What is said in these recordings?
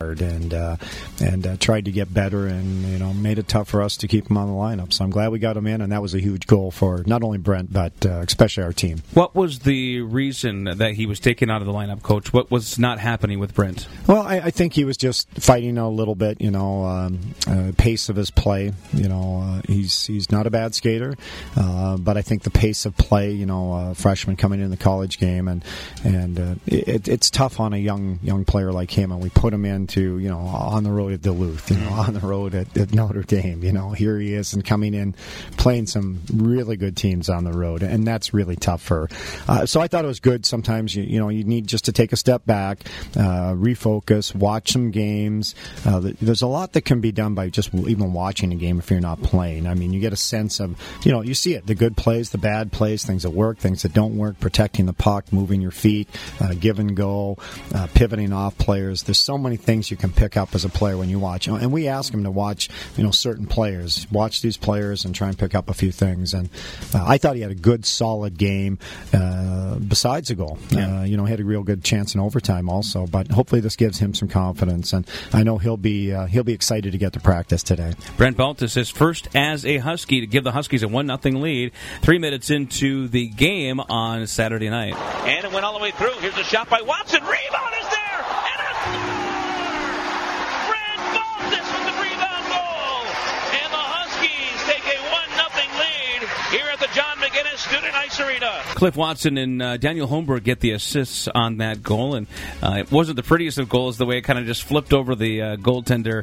hard and tried to get better, and made it tough for us to keep him on the lineup. So I'm glad we got him in, and that was a huge goal for not only Brent but especially our team. What was the reason that he was taken out of the lineup, Coach? What was not happening with Brent? Well, I think he was just fighting a little bit, pace of his play. He's not a bad skater, but I think the pace of play, freshman coming in the college game, and it's tough on a young player like him, and we put him into, on the road at Duluth, on the road at Notre Dame, here he is, and coming in, playing some really good teams on the road, and that's really tough for. So I thought it was good. Sometimes you need just to take a step back, refocus, watch some games. There's a lot that can be done by just even watching a game if you're not playing. I mean, you get a sense of, you see it, the good plays, the bad plays, things that work, things that don't work, protecting the puck, moving your feet, give and go, pivoting off players. There's so many things you can pick up as a player when you watch. And we ask them to watch, certain players, watch these players and try and pick up a few things. And I thought he had a good, solid game besides a goal. Yeah. He had a real good chance in overtime also. But hopefully this gives him some confidence. And I know he'll be excited to get to practice today. Brent Baltus is first as a Husky to give the Huskies a 1-0 lead. 3 minutes into the game on Saturday night. And it went all the way through. Here's a shot by Watson. Rebound is there! And a score! Brent Baltus with the rebound goal! And the Huskies take a 1-0 lead here at the John McGinnis Student Ice Arena. Cliff Watson and Daniel Holmberg get the assists on that goal, and it wasn't the prettiest of goals, the way it kind of just flipped over the goaltender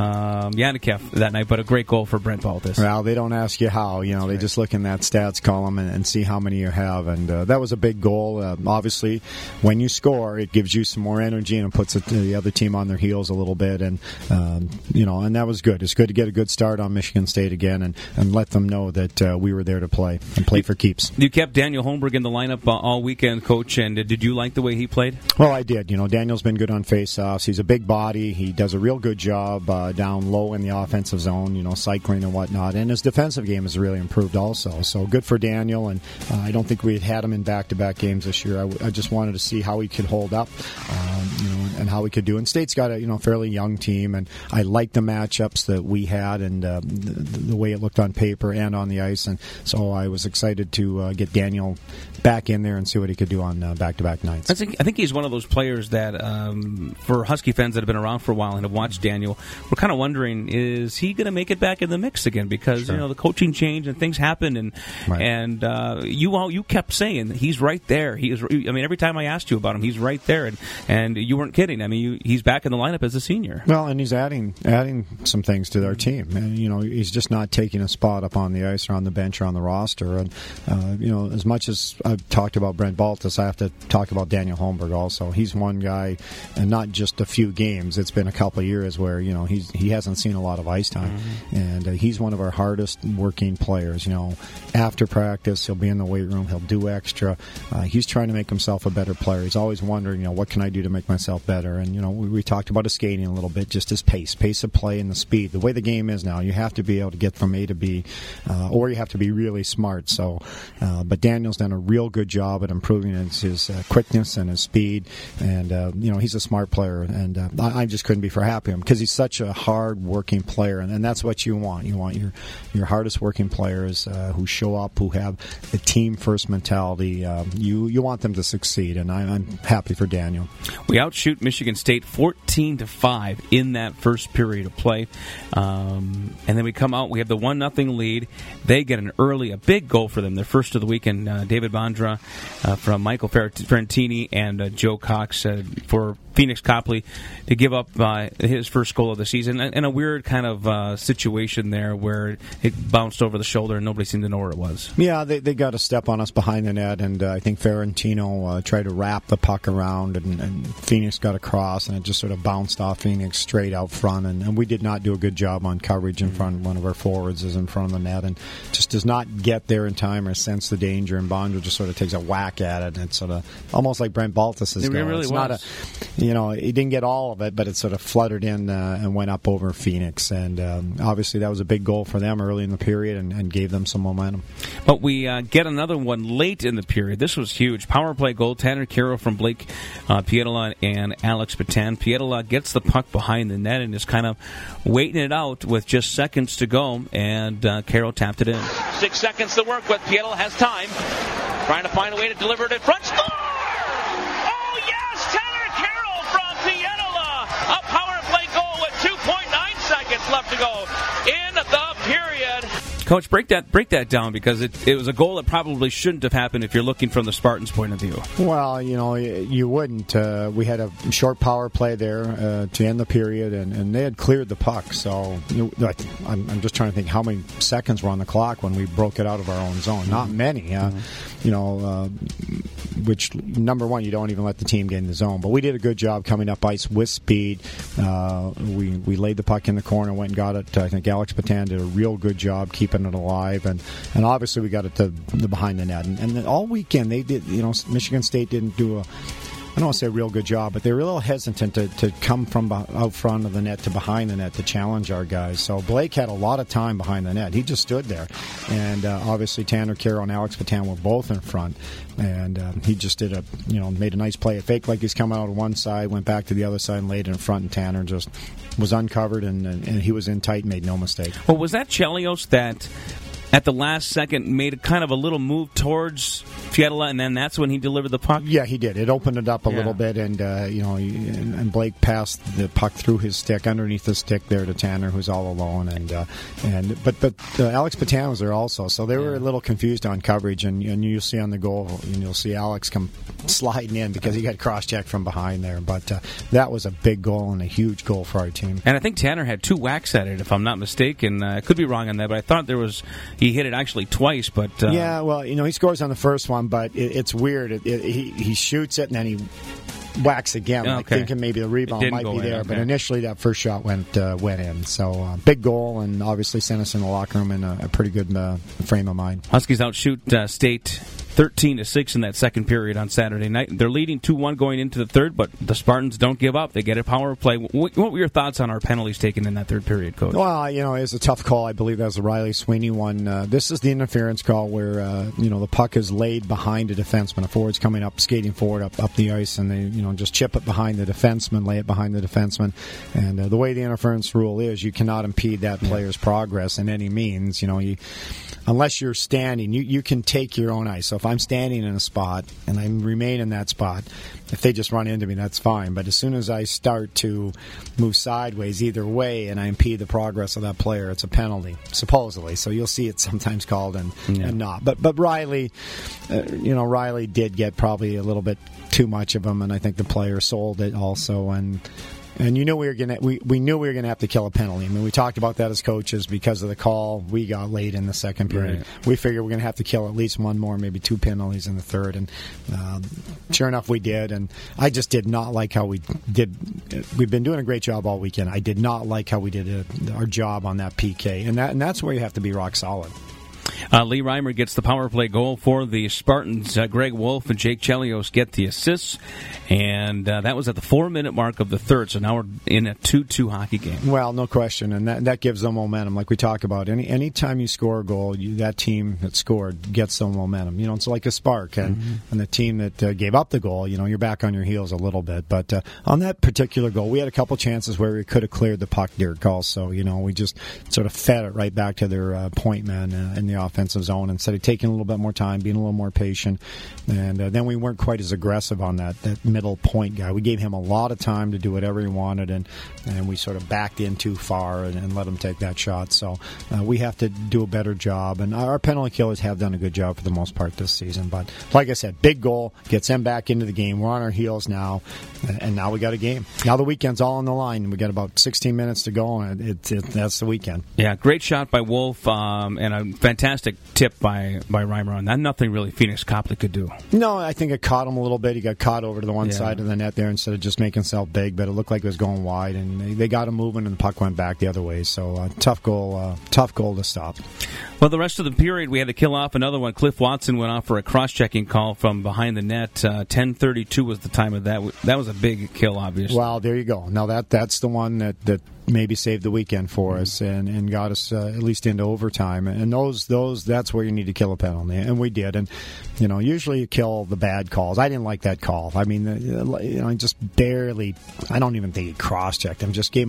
Yanikev that night, but a great goal for Brent Baltus. Well, they don't ask you how, they right. just look in that stats column and see how many you have, and that was a big goal. Obviously, when you score, it gives you some more energy and it puts the other team on their heels a little bit, and and that was good. It's good to get a good start on Michigan State again and let them know that we were there to play and play for keeps. You kept Daniel Holmberg in the lineup all weekend, Coach, and did you like the way he played? Well, I did. Daniel's been good on face-offs. He's a big body. He does a real good job down low in the offensive zone, cycling and whatnot. And his defensive game has really improved also. So good for Daniel. And I don't think we had him in back-to-back games this year. I just wanted to see how he could hold up, and how he could do. And State's got a fairly young team, and I liked the matchups that we had and the way it looked on paper and on the ice. And so I was excited to get Daniel back in there and see what he could do on back-to-back nights. I think he's one of those players that, for Husky fans that have been around for a while and have watched Daniel, we're kind of wondering, is he going to make it back in the mix again? Because Sure. the coaching changed and things happened, and Right. and you kept saying he's right there. He is. I mean, every time I asked you about him, he's right there, and you weren't kidding. I mean, he's back in the lineup as a senior. Well, and he's adding some things to our team, and he's just not taking a spot up on the ice or on the bench or on the roster. And as much as I've talked about Brent Baltus, I have to talk about Daniel Holmberg also. He's one guy, and not just a few games. It's been a couple of years where he hasn't seen a lot of ice time, and he's one of our hardest working players. After practice, he'll be in the weight room. He'll do extra. He's trying to make himself a better player. He's always wondering, what can I do to make myself better? And we talked about his skating a little bit, just his pace of play, and the speed. The way the game is now, you have to be able to get from A to B, or you have to be really smart. So, but Daniel's done a real good job at improving his quickness and his speed, and he's a smart player, and I just couldn't be for happy with him because he's such a hard working player, and that's what you want. You want your hardest working players who show up, who have a team first mentality. You want them to succeed, and I'm happy for Daniel. We outshoot Michigan State 14-5 in that first period of play, and then we come out. We have the 1-0 lead. They get a big goal for them. Their first of the weekend. David Bondra from Michael Ferrantini and Joe Cox for Phoenix Copley to give up his first goal of the season, and a weird kind of situation there where it bounced over the shoulder and nobody seemed to know where it was. Yeah, they got a step on us behind the net, and I think Ferrantino tried to wrap the puck around, and Phoenix got across, and it just sort of bounced off Phoenix straight out front, and we did not do a good job on coverage in front. One of our forwards is in front of the net and just does not get there in time or sense the danger, and Bondra just sort of takes a whack at it, and it's sort of almost like Brent Baltus's goal. It really was. Not he didn't get all of it, but it sort of fluttered in and went up over Phoenix, and obviously that was a big goal for them early in the period and gave them some momentum. But we get another one late in the period. This was huge. Power play goal, Tanner Kero from Blake Pietola and Alex Patan. Pietola gets the puck behind the net and is kind of waiting it out with just seconds to go, and Kero tapped it in. 6 seconds to work with. Pietola has time. Trying to find a way to deliver it in front. Score! Oh, yes! Tanner Kero from Pietola. A power play goal with 2.9 seconds left to go in the period. Coach, break that down, because it was a goal that probably shouldn't have happened if you're looking from the Spartans' point of view. Well, you wouldn't. We had a short power play there to end the period, and they had cleared the puck. So I'm just trying to think how many seconds were on the clock when we broke it out of our own zone. Not many. Which, number one, you don't even let the team get in the zone. But we did a good job coming up ice with speed. We laid the puck in the corner, went and got it. I think Alex Patan did a real good job keeping it alive, and obviously we got it to the behind the net. And all weekend they did. Michigan State didn't do I don't want to say a real good job, but they were a little hesitant to come from out front of the net to behind the net to challenge our guys. So Blake had a lot of time behind the net. He just stood there. And obviously Tanner Kero and Alex Patan were both in front. And he just made a nice play. It faked like he's coming out of one side, went back to the other side and laid it in front, and Tanner just was uncovered, and he was in tight, made no mistake. Well, was that Chelios that at the last second made kind of a little move towards Pietola, and then that's when he delivered the puck? Yeah, he did. It opened it up a little bit, and and Blake passed the puck through his stick, underneath the stick there to Tanner, who's all alone, but Alex Patan was there also, so they were a little confused on coverage, and you'll see on the goal, and you'll see Alex come sliding in because he got cross-checked from behind there, but that was a big goal and a huge goal for our team. And I think Tanner had 2 whacks at it, if I'm not mistaken. I could be wrong on that, but I thought he hit it actually twice, but yeah, well, he scores on the first one, but it's weird. He shoots it and then he whacks again, thinking maybe the rebound might be there. But initially, that first shot went in. So big goal, and obviously sent us in the locker room in a pretty good frame of mind. Huskies outshoot State 13-6 in that second period on Saturday night. They're leading 2-1 going into the third, but the Spartans don't give up. They get a power play. What were your thoughts on our penalties taken in that third period, Coach? Well, it was a tough call. I believe that was the Riley Sweeney one. This is the interference call where the puck is laid behind a defenseman. A forward's coming up, skating forward up the ice, and they just chip it behind the defenseman, lay it behind the defenseman. And the way the interference rule is, you cannot impede that player's progress in any means. Unless you're standing, you can take your own ice. So if I'm standing in a spot and I remain in that spot, if they just run into me, that's fine. But as soon as I start to move sideways either way and I impede the progress of that player, it's a penalty, supposedly. So you'll see it sometimes called and not. But Riley, Riley did get probably a little bit too much of him, and I think the player sold it also. And you knew we knew we were gonna have to kill a penalty. I mean, we talked about that as coaches because of the call we got late in the second period. Right. We figured we're gonna have to kill at least one more, maybe 2 penalties in the third, and sure enough, we did. And I just did not like how we did. We've been doing a great job all weekend. I did not like how we did our job on that PK, and that's where you have to be rock solid. Lee Reimer gets the power play goal for the Spartans. Greg Wolf and Jake Chelios get the assists, and that was at the 4-minute mark of the third. So now we're in a 2-2 hockey game. Well, no question, and that gives them momentum. Like we talk about, any time you score a goal, that team that scored gets some momentum. It's like a spark, and the team that gave up the goal, you're back on your heels a little bit. But on that particular goal, we had a couple chances where we could have cleared the puck, Derek, also. We just sort of fed it right back to their point man in the offensive zone instead of taking a little bit more time, being a little more patient. And then we weren't quite as aggressive on that middle point guy. We gave him a lot of time to do whatever he wanted, and we sort of backed in too far and let him take that shot. So we have to do a better job, and our penalty killers have done a good job for the most part this season. But like I said, big goal, gets them back into the game. We're on our heels now, and now we got a game. Now the weekend's all on the line. We got about 16 minutes to go, and that's the weekend. Yeah, great shot by Wolf, and a fantastic fantastic tip by Reimer on that. Nothing really Phoenix Copley could do. No, I think it caught him a little bit. He got caught over to the one side of the net there instead of just making himself big, but it looked like it was going wide, and they got him moving, and the puck went back the other way. So tough goal to stop. Well, the rest of the period, we had to kill off another one. Cliff Watson went off for a cross-checking call from behind the net. 10:32 was the time of that. That was a big kill, obviously. Well, there you go. Now that's the one that maybe saved the weekend for us and got us at least into overtime. And that's where you need to kill a penalty, and we did. And usually you kill the bad calls. I didn't like that call. I mean, just barely. I don't even think he cross-checked him. Just gave him